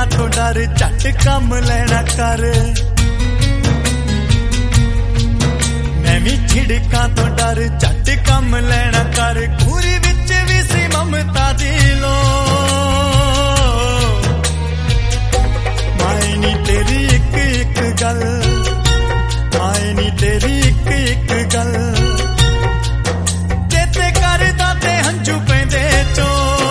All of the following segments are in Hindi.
झिड़का तो डर झट कम लेना कर। मैं भी झिड़का तो डर झट कम लेना कर। घूरी विच भी सी ममता दी लो माए नी तेरी एक एक गल, माए नी तेरी एक एक गल चेते करदा ते हंझू पैंदे चो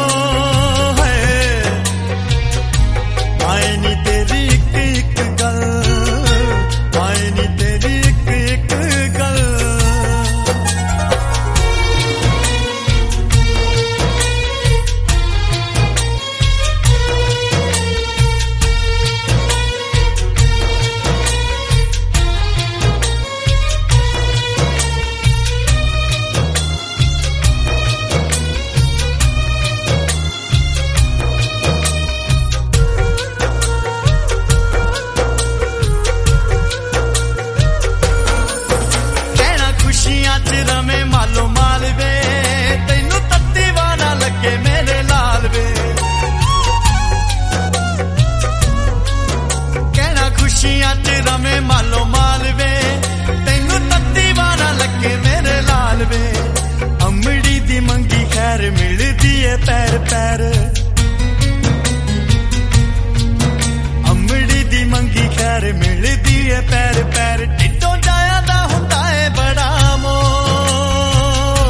मालो मालवे तेनू तत्ती वारा लगे मेरे लाल वे। अमड़ी दी मंगी खैर मिलदी है पैर पैर, अमड़ी दी मंगी खैर मिलदी है पैर पैर। टिड्डों जाया दा हुंदा है बड़ा मोह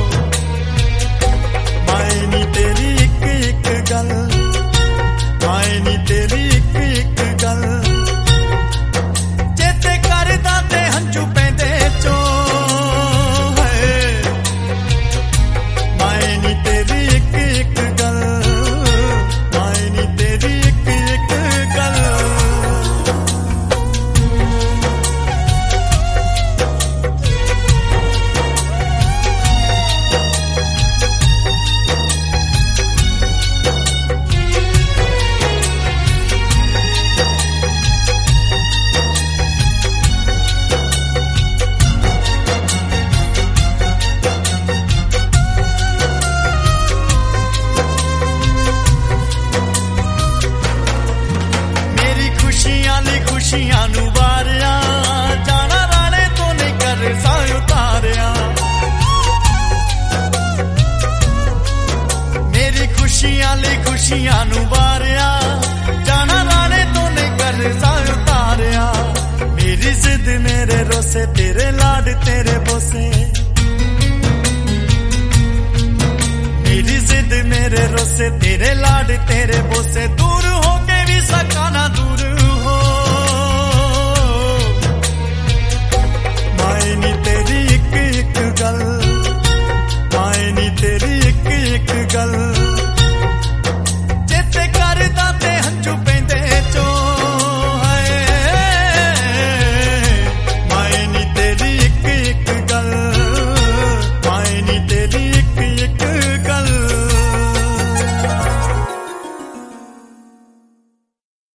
माए नी तेरी एक एक गल, माए नी तेरी एक एक गल हंझू पैंदे चो माए नी तेरी एक एक गल, माए नी तेरी एक एक गल। खुशियां नू वारिया जाना राणे तो नहीं कर सा उतारिया। मेरी खुशियां नू वारिया जाना राणे तो नहीं कर सा उतारिया। मेरी जिद मेरे रोसे तेरे लाड तेरे बोसे, मेरी जिद मेरे रोसे तेरे लाड तेरे बोसे। दूर